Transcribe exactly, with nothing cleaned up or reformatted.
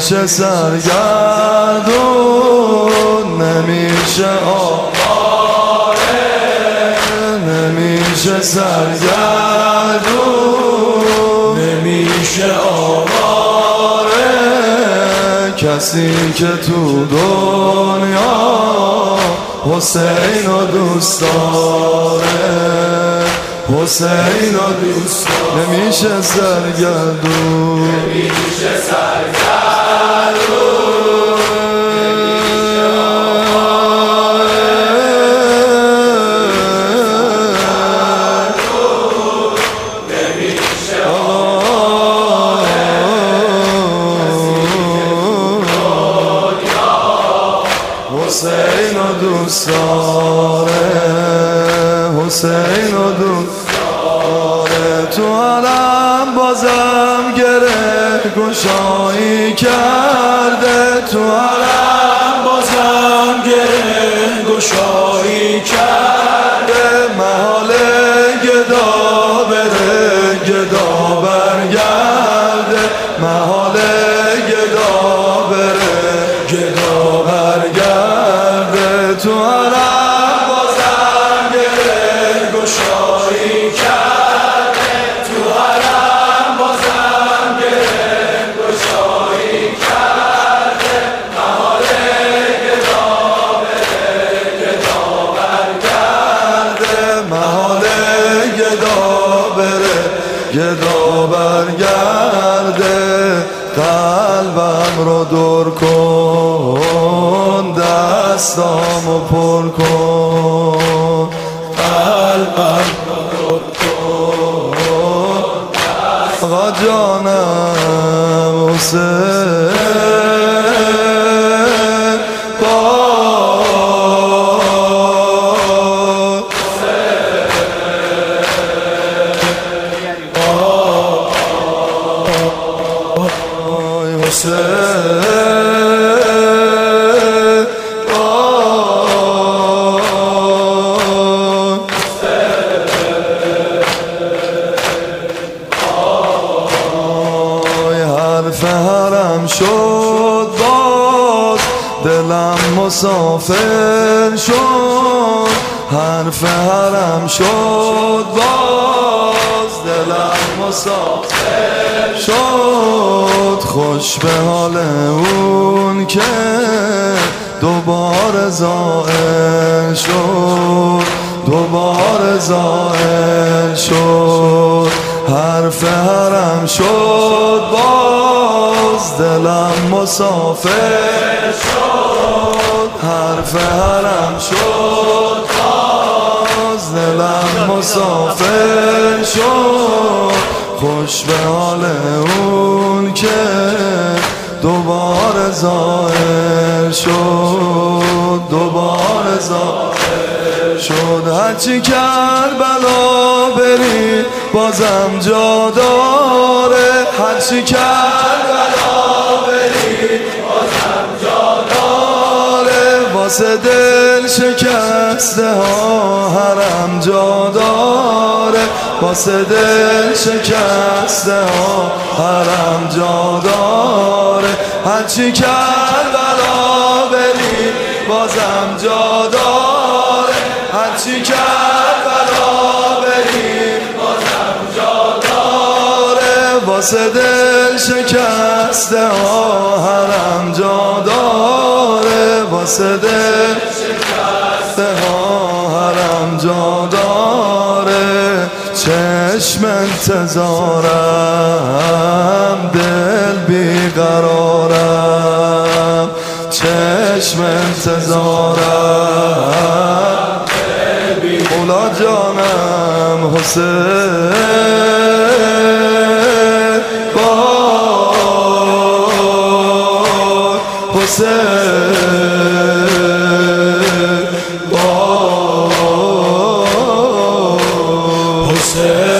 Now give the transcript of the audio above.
نمیشه سرگردون، نمیشه آواره، نمیشه سرگردون، نمیشه آواره. کسی که تو دنیا حسین رو دوست داره، حسین رو دوست داره، نمیشه سرگردون، نمیشه سرگردون. حسین رو دوست داره، حسین رو دوست داره. تو عالم بازم گره گشایی کرده، تو عالم بازم گره گشایی کرده. محال گدا بره گدا برگرده، محال گدا بره گدا برگرده. تو عالم بازم گره گشایی کرده، تو عالم بازم گره گشایی کرده. محال گدا بره گدا برگرده، محال گدا بره گدا برگرده. قلبم رو دور کن، دستامو پر کن، قلبم رو دور کن. آقا جانم حسین حرم شد باز دلم مسافر شد، حرف حرم شد باز دلم مسافر شد. خوش به حال اون که دوباره ظاهر شد، دوباره ظاهر شد. حرف حرم شد باز دلم مسافر شد، حرف حرم شد باز دلم مسافر شد. خوش به حال اون که دوباره ظاهر شد، دوباره ظاهر شد. هرچی کربلا بری بازم جا داره، هرچی کربلا بری بازم جا داره. واسه دل شکسته ها حرم جا داره، واسه دل شکسته ها حرم جا داره. هرچی کربلا بری بازم جا داره، هرچی کربلا بری بازم جا داره. واسه دل شکسته ها حرم جا داره، واسه دل شکسته ها حرم جا داره. چشم انتظارم دل بیقرارم، چشم انتظارم دل بیقرارم. مولا جانم حسین بار، حسین بار، حسین